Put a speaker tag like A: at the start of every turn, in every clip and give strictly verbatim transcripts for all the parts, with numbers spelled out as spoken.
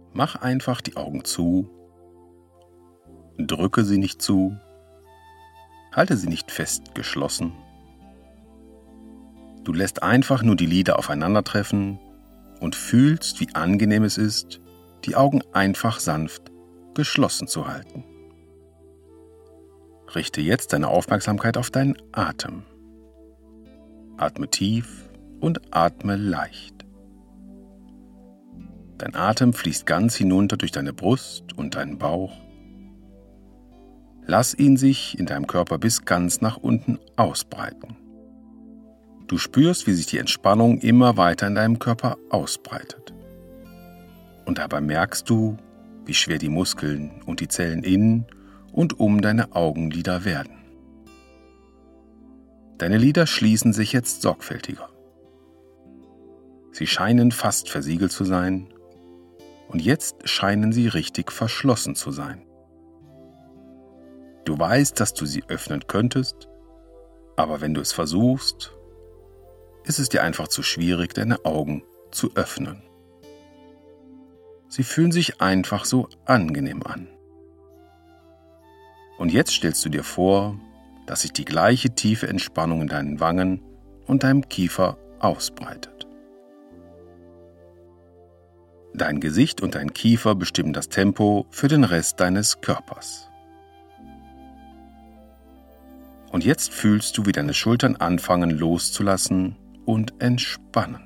A: Mach einfach die Augen zu, drücke sie nicht zu, halte sie nicht fest geschlossen. Du lässt einfach nur die Lider aufeinandertreffen und fühlst, wie angenehm es ist, die Augen einfach sanft geschlossen zu halten. Richte jetzt deine Aufmerksamkeit auf deinen Atem. Atme tief und atme leicht. Dein Atem fließt ganz hinunter durch deine Brust und deinen Bauch. Lass ihn sich in deinem Körper bis ganz nach unten ausbreiten. Du spürst, wie sich die Entspannung immer weiter in deinem Körper ausbreitet. Und dabei merkst du, wie schwer die Muskeln und die Zellen in und um deine Augenlider werden. Deine Lider schließen sich jetzt sorgfältiger. Sie scheinen fast versiegelt zu sein und jetzt scheinen sie richtig verschlossen zu sein. Du weißt, dass du sie öffnen könntest, aber wenn du es versuchst, ist es dir einfach zu schwierig, deine Augen zu öffnen. Sie fühlen sich einfach so angenehm an. Und jetzt stellst du dir vor, dass sich die gleiche tiefe Entspannung in deinen Wangen und deinem Kiefer ausbreitet. Dein Gesicht und dein Kiefer bestimmen das Tempo für den Rest deines Körpers. Und jetzt fühlst du, wie deine Schultern anfangen loszulassen und entspannen.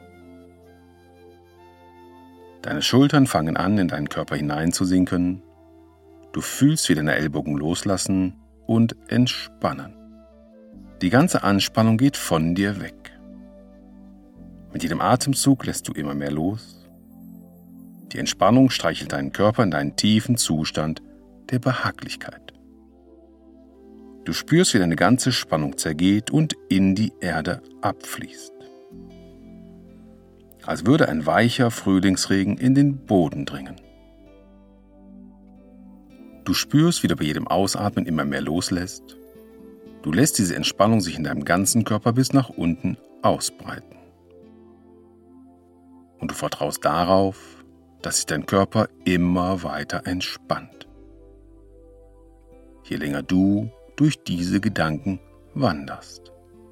A: Deine Schultern fangen an, in deinen Körper hineinzusinken. Du fühlst, wie deine Ellbogen loslassen und entspannen. Die ganze Anspannung geht von dir weg. Mit jedem Atemzug lässt du immer mehr los. Die Entspannung streichelt deinen Körper in deinen tiefen Zustand der Behaglichkeit. Du spürst, wie deine ganze Spannung zergeht und in die Erde abfließt. Als würde ein weicher Frühlingsregen in den Boden dringen. Du spürst, wie du bei jedem Ausatmen immer mehr loslässt. Du lässt diese Entspannung sich in deinem ganzen Körper bis nach unten ausbreiten. Und du vertraust darauf, dass sich dein Körper immer weiter entspannt. Je länger du durch diese Gedanken wanderst.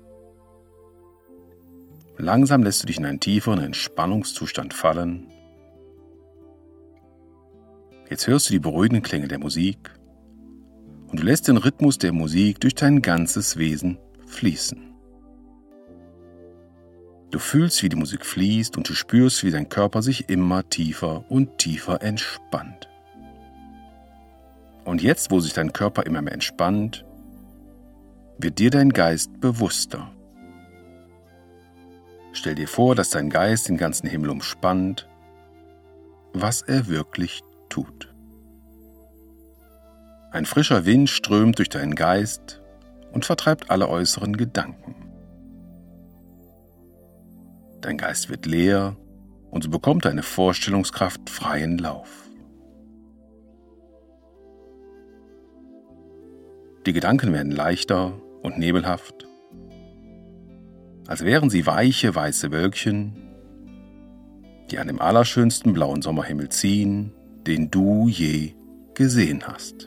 A: Langsam lässt du dich in einen tieferen Entspannungszustand fallen. Jetzt hörst du die beruhigenden Klänge der Musik und du lässt den Rhythmus der Musik durch dein ganzes Wesen fließen. Du fühlst, wie die Musik fließt und du spürst, wie dein Körper sich immer tiefer und tiefer entspannt. Und jetzt, wo sich dein Körper immer mehr entspannt, wird dir dein Geist bewusster. Stell dir vor, dass dein Geist den ganzen Himmel umspannt, was er wirklich tut. Ein frischer Wind strömt durch deinen Geist und vertreibt alle äußeren Gedanken. Dein Geist wird leer und so bekommt deine Vorstellungskraft freien Lauf. Die Gedanken werden leichter und nebelhaft, als wären sie weiche, weiße Wölkchen, die an dem allerschönsten blauen Sommerhimmel ziehen, den du je gesehen hast.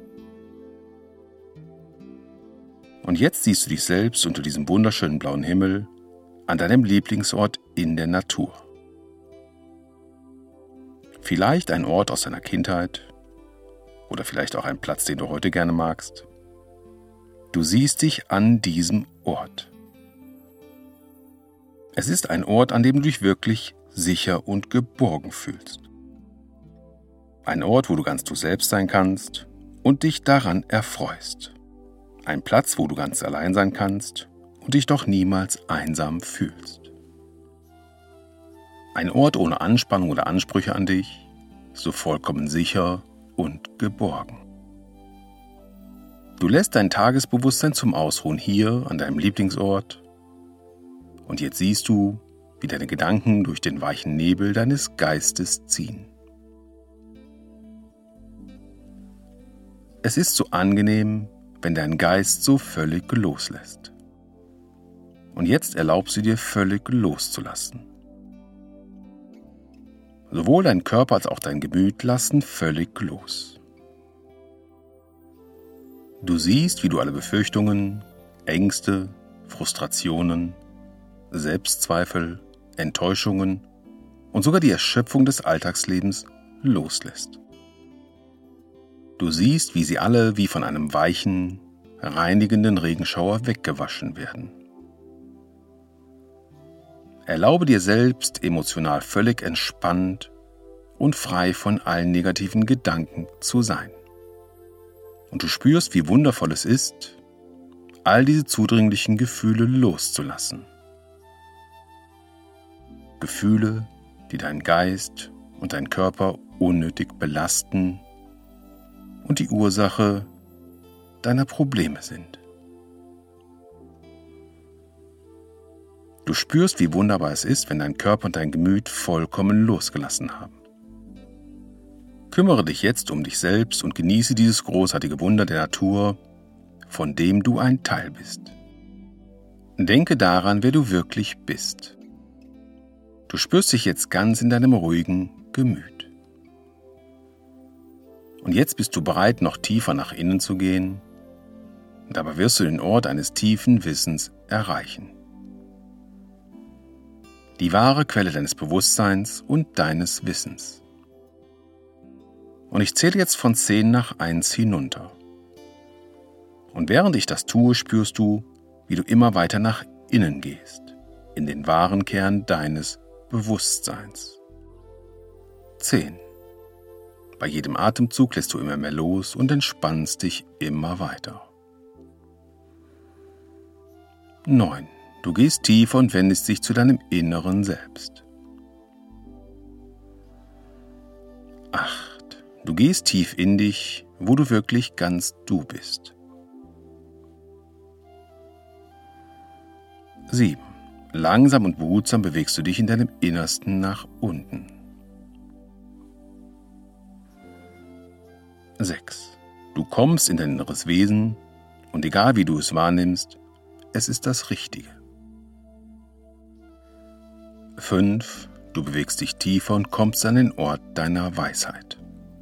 A: Und jetzt siehst du dich selbst unter diesem wunderschönen blauen Himmel an deinem Lieblingsort in der Natur. Vielleicht ein Ort aus deiner Kindheit oder vielleicht auch ein Platz, den du heute gerne magst. Du siehst dich an diesem Ort. Es ist ein Ort, an dem du dich wirklich sicher und geborgen fühlst. Ein Ort, wo du ganz du selbst sein kannst und dich daran erfreust. Ein Platz, wo du ganz allein sein kannst und dich doch niemals einsam fühlst. Ein Ort ohne Anspannung oder Ansprüche an dich, so vollkommen sicher und geborgen. Du lässt dein Tagesbewusstsein zum Ausruhen hier an deinem Lieblingsort und jetzt siehst du, wie deine Gedanken durch den weichen Nebel deines Geistes ziehen. Es ist so angenehm, wenn dein Geist so völlig loslässt. Und jetzt erlaubst du dir völlig loszulassen. Sowohl dein Körper als auch dein Gemüt lassen völlig los. Du siehst, wie du alle Befürchtungen, Ängste, Frustrationen, Selbstzweifel, Enttäuschungen und sogar die Erschöpfung des Alltagslebens loslässt. Du siehst, wie sie alle wie von einem weichen, reinigenden Regenschauer weggewaschen werden. Erlaube dir selbst, emotional völlig entspannt und frei von allen negativen Gedanken zu sein. Und du spürst, wie wundervoll es ist, all diese zudringlichen Gefühle loszulassen. Gefühle, die deinen Geist und deinen Körper unnötig belasten und die Ursache deiner Probleme sind. Du spürst, wie wunderbar es ist, wenn dein Körper und dein Gemüt vollkommen losgelassen haben. Kümmere dich jetzt um dich selbst und genieße dieses großartige Wunder der Natur, von dem du ein Teil bist. Denke daran, wer du wirklich bist. Du spürst dich jetzt ganz in deinem ruhigen Gemüt. Und jetzt bist du bereit, noch tiefer nach innen zu gehen. Dabei wirst du den Ort eines tiefen Wissens erreichen. Die wahre Quelle deines Bewusstseins und deines Wissens. Und ich zähle jetzt von zehn nach eins hinunter. Und während ich das tue, spürst du, wie du immer weiter nach innen gehst, in den wahren Kern deines Bewusstseins. zehn. Bei jedem Atemzug lässt du immer mehr los und entspannst dich immer weiter. neun. Du gehst tiefer und wendest dich zu deinem inneren Selbst. acht. Du gehst tief in dich, wo du wirklich ganz du bist. sieben. Langsam und behutsam bewegst du dich in deinem Innersten nach unten. sechs. Du kommst in dein inneres Wesen und egal wie du es wahrnimmst, es ist das Richtige. fünf. Du bewegst dich tiefer und kommst an den Ort deiner Weisheit.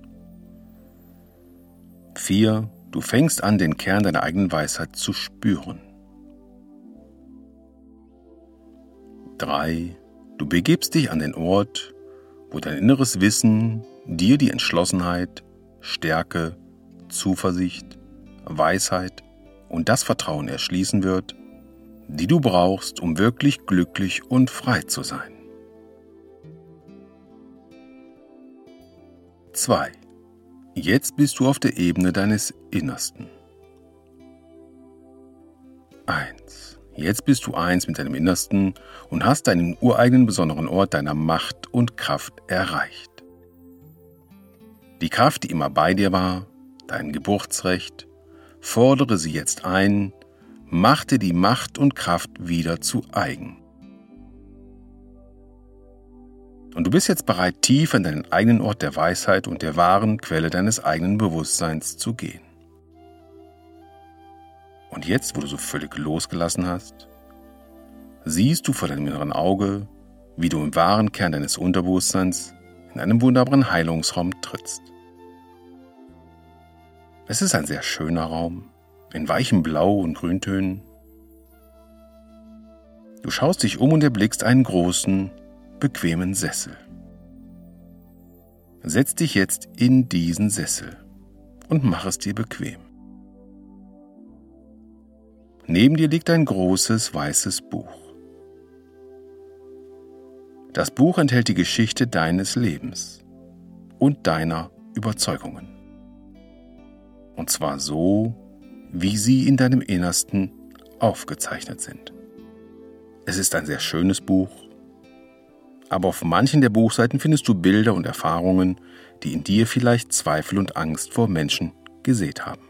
A: vier. Du fängst an, den Kern deiner eigenen Weisheit zu spüren. drei. Du begibst dich an den Ort, wo dein inneres Wissen dir die Entschlossenheit, Stärke, Zuversicht, Weisheit und das Vertrauen erschließen wird, die du brauchst, um wirklich glücklich und frei zu sein. zwei. Jetzt bist du auf der Ebene deines Innersten. eins. Jetzt bist du eins mit deinem Innersten und hast deinen ureigenen besonderen Ort deiner Macht und Kraft erreicht. Die Kraft, die immer bei dir war, dein Geburtsrecht, fordere sie jetzt ein, mach dir die Macht und Kraft wieder zu eigen. Und du bist jetzt bereit, tief an deinen eigenen Ort der Weisheit und der wahren Quelle deines eigenen Bewusstseins zu gehen. Und jetzt, wo du so völlig losgelassen hast, siehst du vor deinem inneren Auge, wie du im wahren Kern deines Unterbewusstseins in einem wunderbaren Heilungsraum trittst. Es ist ein sehr schöner Raum, in weichen Blau- und Grüntönen. Du schaust dich um und erblickst einen großen, bequemen Sessel. Setz dich jetzt in diesen Sessel und mach es dir bequem. Neben dir liegt ein großes, weißes Buch. Das Buch enthält die Geschichte deines Lebens und deiner Überzeugungen. Und zwar so, wie sie in deinem Innersten aufgezeichnet sind. Es ist ein sehr schönes Buch, aber auf manchen der Buchseiten findest du Bilder und Erfahrungen, die in dir vielleicht Zweifel und Angst vor Menschen gesät haben.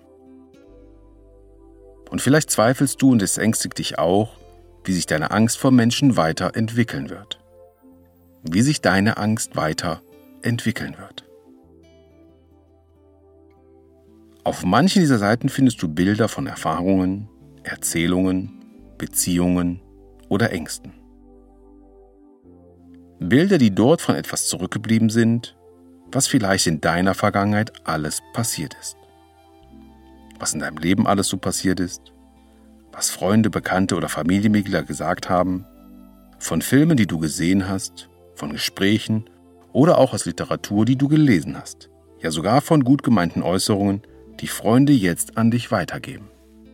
A: Und vielleicht zweifelst du und es ängstigt dich auch, wie sich deine Angst vor Menschen weiterentwickeln wird. Wie sich deine Angst weiterentwickeln wird. Auf manchen dieser Seiten findest du Bilder von Erfahrungen, Erzählungen, Beziehungen oder Ängsten. Bilder, die dort von etwas zurückgeblieben sind, was vielleicht in deiner Vergangenheit alles passiert ist. Was in deinem Leben alles so passiert ist, was Freunde, Bekannte oder Familienmitglieder gesagt haben, von Filmen, die du gesehen hast, von Gesprächen oder auch aus Literatur, die du gelesen hast, ja sogar von gut gemeinten Äußerungen, die Freunde jetzt an dich weitergeben.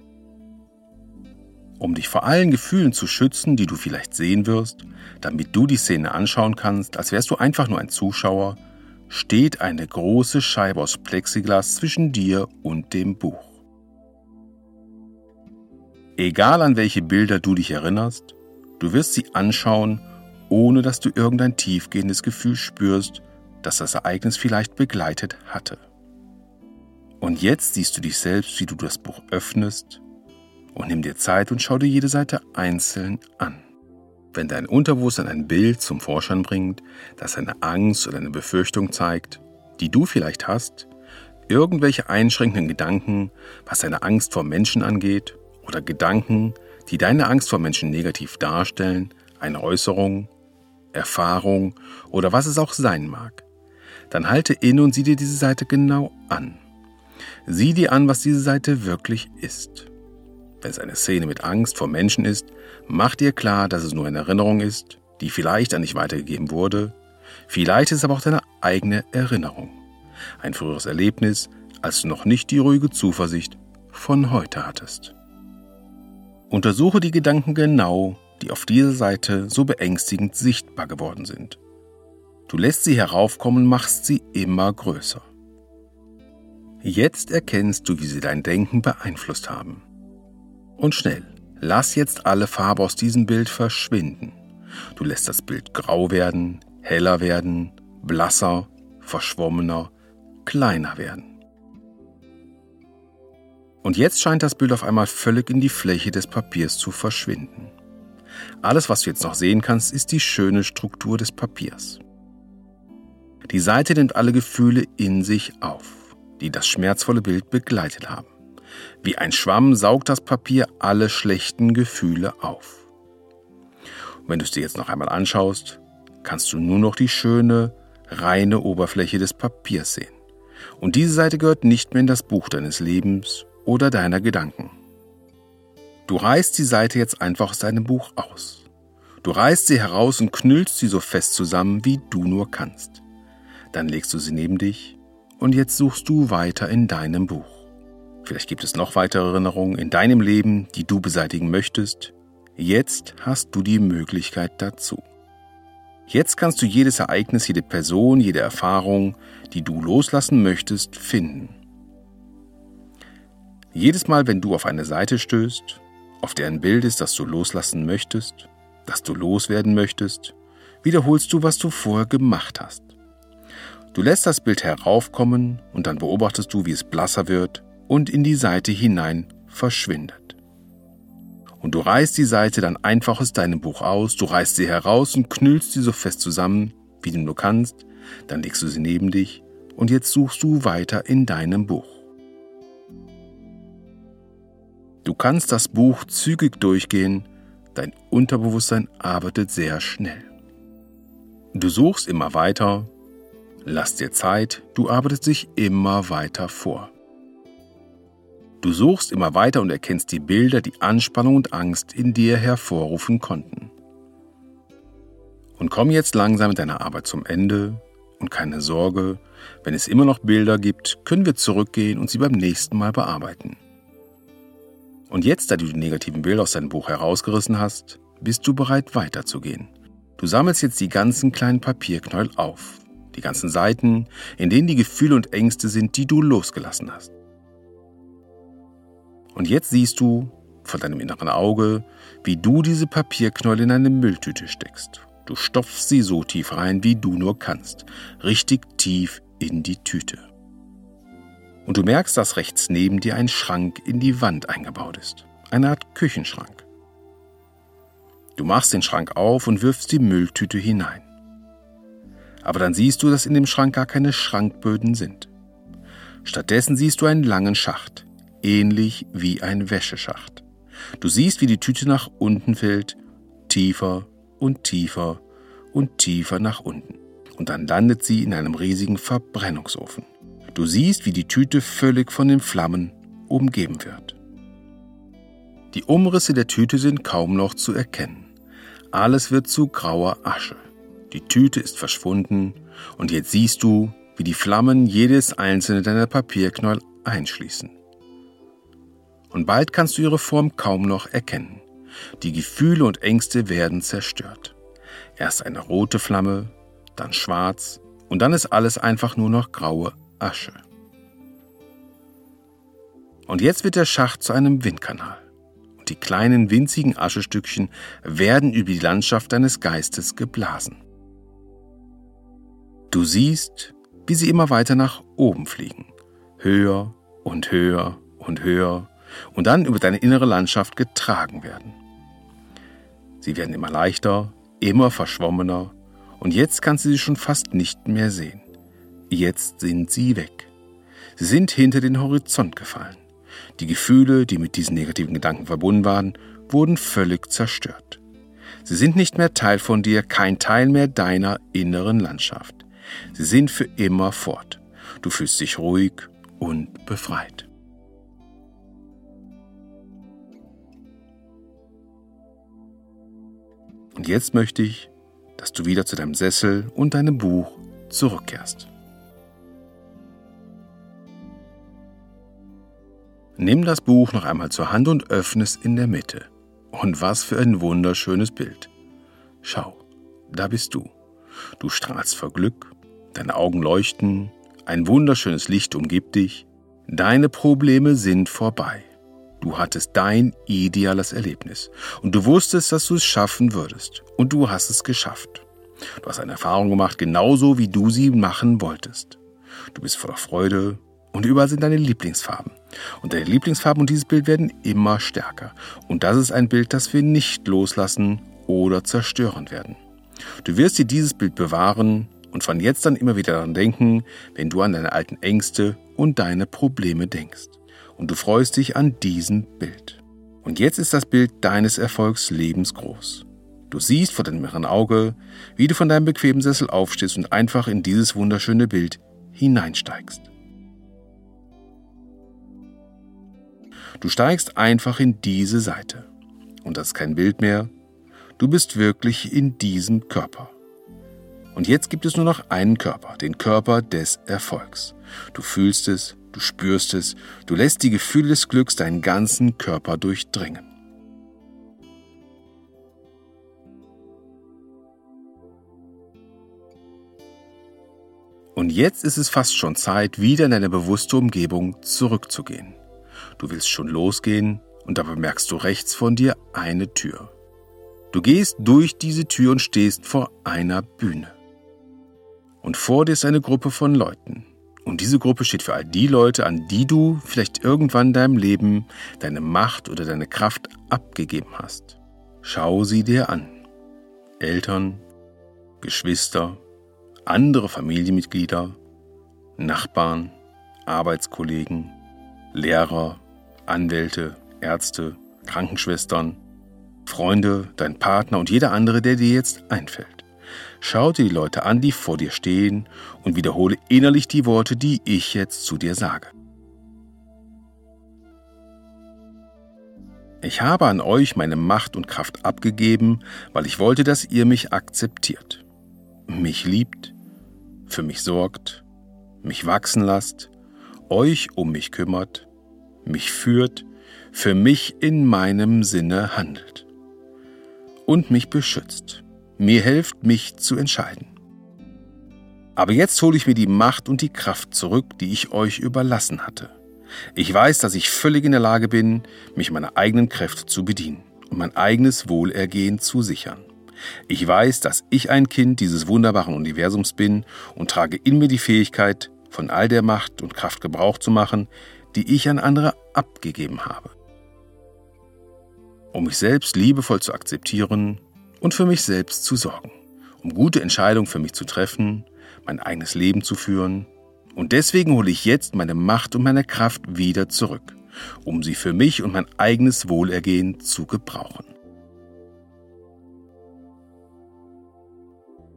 A: Um dich vor allen Gefühlen zu schützen, die du vielleicht sehen wirst, damit du die Szene anschauen kannst, als wärst du einfach nur ein Zuschauer, steht eine große Scheibe aus Plexiglas zwischen dir und dem Buch. Egal an welche Bilder du dich erinnerst, du wirst sie anschauen, ohne dass du irgendein tiefgehendes Gefühl spürst, das das Ereignis vielleicht begleitet hatte. Und jetzt siehst du dich selbst, wie du das Buch öffnest, und nimm dir Zeit und schau dir jede Seite einzeln an. Wenn dein Unterbewusstsein ein Bild zum Vorschein bringt, das eine Angst oder eine Befürchtung zeigt, die du vielleicht hast, irgendwelche einschränkenden Gedanken, was deine Angst vor Menschen angeht, oder Gedanken, die deine Angst vor Menschen negativ darstellen, eine Äußerung, Erfahrung oder was es auch sein mag, dann halte inne und sieh dir diese Seite genau an. Sieh dir an, was diese Seite wirklich ist. Wenn es eine Szene mit Angst vor Menschen ist, mach dir klar, dass es nur eine Erinnerung ist, die vielleicht an dich weitergegeben wurde. Vielleicht ist es aber auch deine eigene Erinnerung. Ein früheres Erlebnis, als du noch nicht die ruhige Zuversicht von heute hattest. Untersuche die Gedanken genau, die auf dieser Seite so beängstigend sichtbar geworden sind. Du lässt sie heraufkommen und machst sie immer größer. Jetzt erkennst du, wie sie dein Denken beeinflusst haben. Und schnell, lass jetzt alle Farbe aus diesem Bild verschwinden. Du lässt das Bild grau werden, heller werden, blasser, verschwommener, kleiner werden. Und jetzt scheint das Bild auf einmal völlig in die Fläche des Papiers zu verschwinden. Alles, was du jetzt noch sehen kannst, ist die schöne Struktur des Papiers. Die Seite nimmt alle Gefühle in sich auf, die das schmerzvolle Bild begleitet haben. Wie ein Schwamm saugt das Papier alle schlechten Gefühle auf. Und wenn du es dir jetzt noch einmal anschaust, kannst du nur noch die schöne, reine Oberfläche des Papiers sehen. Und diese Seite gehört nicht mehr in das Buch deines Lebens oder deiner Gedanken. Du reißt die Seite jetzt einfach aus deinem Buch aus. Du reißt sie heraus und knüllst sie so fest zusammen, wie du nur kannst. Dann legst du sie neben dich und jetzt suchst du weiter in deinem Buch. Vielleicht gibt es noch weitere Erinnerungen in deinem Leben, die du beseitigen möchtest. Jetzt hast du die Möglichkeit dazu. Jetzt kannst du jedes Ereignis, jede Person, jede Erfahrung, die du loslassen möchtest, finden. Jedes Mal, wenn du auf eine Seite stößt, auf der ein Bild ist, das du loslassen möchtest, das du loswerden möchtest, wiederholst du, was du vorher gemacht hast. Du lässt das Bild heraufkommen und dann beobachtest du, wie es blasser wird und in die Seite hinein verschwindet. Und du reißt die Seite dann einfach aus deinem Buch aus, du reißt sie heraus und knüllst sie so fest zusammen, wie du nur kannst, dann legst du sie neben dich und jetzt suchst du weiter in deinem Buch. Du kannst das Buch zügig durchgehen, dein Unterbewusstsein arbeitet sehr schnell. Du suchst immer weiter, lass dir Zeit, du arbeitest dich immer weiter vor. Du suchst immer weiter und erkennst die Bilder, die Anspannung und Angst in dir hervorrufen konnten. Und komm jetzt langsam mit deiner Arbeit zum Ende und keine Sorge, wenn es immer noch Bilder gibt, können wir zurückgehen und sie beim nächsten Mal bearbeiten. Und jetzt, da du die negativen Bilder aus deinem Buch herausgerissen hast, bist du bereit weiterzugehen. Du sammelst jetzt die ganzen kleinen Papierknäuel auf, die ganzen Seiten, in denen die Gefühle und Ängste sind, die du losgelassen hast. Und jetzt siehst du vor deinem inneren Auge, wie du diese Papierknäuel in eine Mülltüte steckst. Du stopfst sie so tief rein, wie du nur kannst, richtig tief in die Tüte. Und du merkst, dass rechts neben dir ein Schrank in die Wand eingebaut ist, eine Art Küchenschrank. Du machst den Schrank auf und wirfst die Mülltüte hinein. Aber dann siehst du, dass in dem Schrank gar keine Schrankböden sind. Stattdessen siehst du einen langen Schacht, ähnlich wie ein Wäscheschacht. Du siehst, wie die Tüte nach unten fällt, tiefer und tiefer und tiefer nach unten. Und dann landet sie in einem riesigen Verbrennungsofen. Du siehst, wie die Tüte völlig von den Flammen umgeben wird. Die Umrisse der Tüte sind kaum noch zu erkennen. Alles wird zu grauer Asche. Die Tüte ist verschwunden und jetzt siehst du, wie die Flammen jedes einzelne deiner Papierknäuel einschließen. Und bald kannst du ihre Form kaum noch erkennen. Die Gefühle und Ängste werden zerstört. Erst eine rote Flamme, dann schwarz und dann ist alles einfach nur noch graue Asche. Und jetzt wird der Schacht zu einem Windkanal. Und die kleinen winzigen Aschestückchen werden über die Landschaft deines Geistes geblasen. Du siehst, wie sie immer weiter nach oben fliegen. Höher und höher und höher und dann über deine innere Landschaft getragen werden. Sie werden immer leichter, immer verschwommener und jetzt kannst du sie schon fast nicht mehr sehen. Jetzt sind sie weg. Sie sind hinter den Horizont gefallen. Die Gefühle, die mit diesen negativen Gedanken verbunden waren, wurden völlig zerstört. Sie sind nicht mehr Teil von dir, kein Teil mehr deiner inneren Landschaft. Sie sind für immer fort. Du fühlst dich ruhig und befreit. Und jetzt möchte ich, dass du wieder zu deinem Sessel und deinem Buch zurückkehrst. Nimm das Buch noch einmal zur Hand und öffne es in der Mitte. Und was für ein wunderschönes Bild. Schau, da bist du. Du strahlst vor Glück, deine Augen leuchten, ein wunderschönes Licht umgibt dich. Deine Probleme sind vorbei. Du hattest dein ideales Erlebnis und du wusstest, dass du es schaffen würdest und du hast es geschafft. Du hast eine Erfahrung gemacht, genauso wie du sie machen wolltest. Du bist voller Freude und überall sind deine Lieblingsfarben. Und deine Lieblingsfarben und dieses Bild werden immer stärker. Und das ist ein Bild, das wir nicht loslassen oder zerstören werden. Du wirst dir dieses Bild bewahren und von jetzt an immer wieder daran denken, wenn du an deine alten Ängste und deine Probleme denkst. Und du freust dich an diesem Bild. Und jetzt ist das Bild deines Erfolgs lebensgroß. Du siehst vor deinem inneren Auge, wie du von deinem bequemen Sessel aufstehst und einfach in dieses wunderschöne Bild hineinsteigst. Du steigst einfach in diese Seite. Und das ist kein Bild mehr. Du bist wirklich in diesem Körper. Und jetzt gibt es nur noch einen Körper, den Körper des Erfolgs. Du fühlst es, du spürst es, du lässt die Gefühle des Glücks deinen ganzen Körper durchdringen. Und jetzt ist es fast schon Zeit, wieder in deine bewusste Umgebung zurückzugehen. Du willst schon losgehen und dabei merkst du rechts von dir eine Tür. Du gehst durch diese Tür und stehst vor einer Bühne. Und vor dir ist eine Gruppe von Leuten. Und diese Gruppe steht für all die Leute, an die du vielleicht irgendwann in deinem Leben deine Macht oder deine Kraft abgegeben hast. Schau sie dir an. Eltern, Geschwister, andere Familienmitglieder, Nachbarn, Arbeitskollegen, Lehrer, Anwälte, Ärzte, Krankenschwestern, Freunde, dein Partner und jeder andere, der dir jetzt einfällt. Schau dir die Leute an, die vor dir stehen und wiederhole innerlich die Worte, die ich jetzt zu dir sage. Ich habe an euch meine Macht und Kraft abgegeben, weil ich wollte, dass ihr mich akzeptiert, mich liebt, für mich sorgt, mich wachsen lasst, euch um mich kümmert, mich führt, für mich in meinem Sinne handelt und mich beschützt, mir hilft, mich zu entscheiden. Aber jetzt hole ich mir die Macht und die Kraft zurück, die ich euch überlassen hatte. Ich weiß, dass ich völlig in der Lage bin, mich meiner eigenen Kräfte zu bedienen und mein eigenes Wohlergehen zu sichern. Ich weiß, dass ich ein Kind dieses wunderbaren Universums bin und trage in mir die Fähigkeit, von all der Macht und Kraft Gebrauch zu machen, die ich an andere abgegeben habe. Um mich selbst liebevoll zu akzeptieren und für mich selbst zu sorgen, um gute Entscheidungen für mich zu treffen, mein eigenes Leben zu führen. Und deswegen hole ich jetzt meine Macht und meine Kraft wieder zurück, um sie für mich und mein eigenes Wohlergehen zu gebrauchen.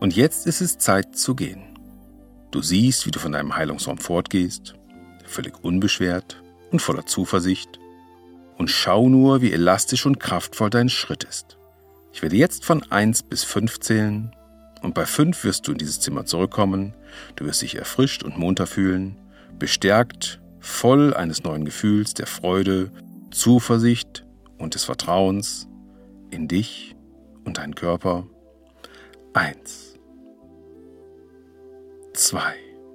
A: Und jetzt ist es Zeit zu gehen. Du siehst, wie du von deinem Heilungsraum fortgehst, völlig unbeschwert und voller Zuversicht. Und schau nur, wie elastisch und kraftvoll dein Schritt ist. Ich werde jetzt von eins bis fünf zählen und bei fünf wirst du in dieses Zimmer zurückkommen. Du wirst dich erfrischt und munter fühlen, bestärkt, voll eines neuen Gefühls der Freude, Zuversicht und des Vertrauens in dich und deinen Körper. Eins, zwei,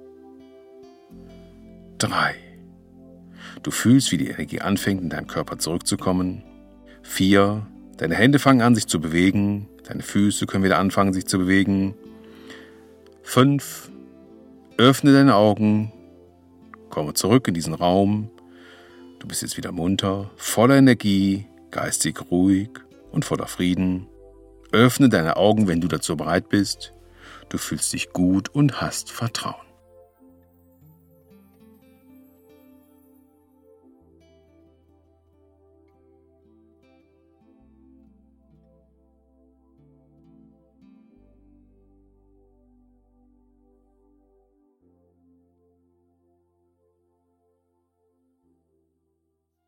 A: drei. Du fühlst, wie die Energie anfängt, in deinem Körper zurückzukommen. Vier. Deine Hände fangen an, sich zu bewegen. Deine Füße können wieder anfangen, sich zu bewegen. Fünf. Öffne deine Augen. Komme zurück in diesen Raum. Du bist jetzt wieder munter, voller Energie, geistig ruhig und voller Frieden. Öffne deine Augen, wenn du dazu bereit bist. Du fühlst dich gut und hast Vertrauen.